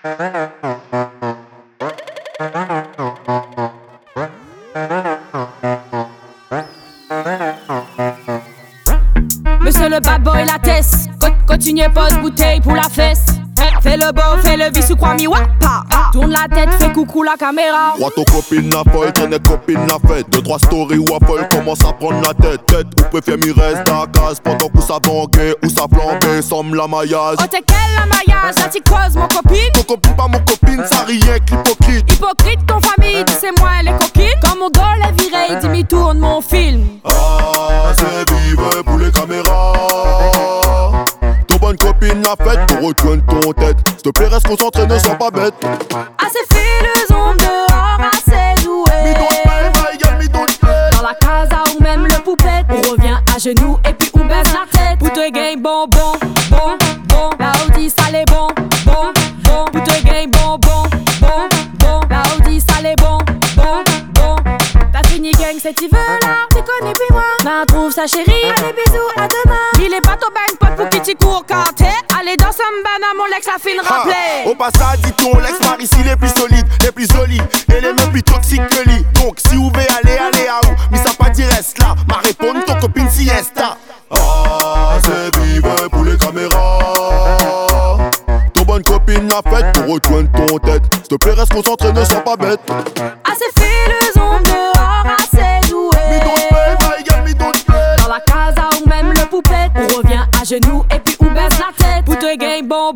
Monsieur le bad boy, la tête. Continuez pose bouteille pour la fesse. Fais le beau, fais le vice ou crois mi wapa. Tourne la tête, fais coucou la caméra. Crois ton copine n'a folle, traîne copine n'a fait. 2-3 stories waffle, commence à prendre la tête. Ou préfère m'y reste à case pendant que ça bangue ou ça flambe, somme la maillage. Oh t'es quelle la maillage, la t'y cause mon copine. Ton copine pas mon copine, ça rien qu'hypocrite. Hypocrite ton famille, tu sais moi elle est coquine. Quand mon dos est viré, il dit mi tourne mon film. Ah c'est vive pour les caméras. Ton bonne copine l'a faite pour retourner ton tête. S'il te plaît reste concentré, ne sois pas bête. Assez fileuse, on dehors, assez doué. Dans la casa ou même le poupette. On revient à genoux et puis on baisse la tête. Pour te game bon. La Audi ça l'est bon. Pour te game bon. La Audi ça l'est bon. T'as fini gang cet hiver là, tu connais plus moi. M'en trouve sa chérie, allez bisous, à demain. Il est pas ton bang pote pour qui tu cours quand t'es. Allez dans Sambana, mon ex la fin rappelé. Au passage, dis ton l'ex par ici les plus solides, les plus jolis et les mêmes plus toxiques que lui. Donc si vous voulez aller à où, mais ça pas dire reste là. Ma réponse, ton copine siesta. Ah, c'est vive pour les caméras. Ton bonne copine l'a faite pour rejoindre ton tête. S'il te plaît reste concentré, ne sois pas bête. Assez fileuse, on dehors, assez doué. Dans la casa ou même le poupette. On revient à genoux et puis on baisse la tête. Pour te game bon.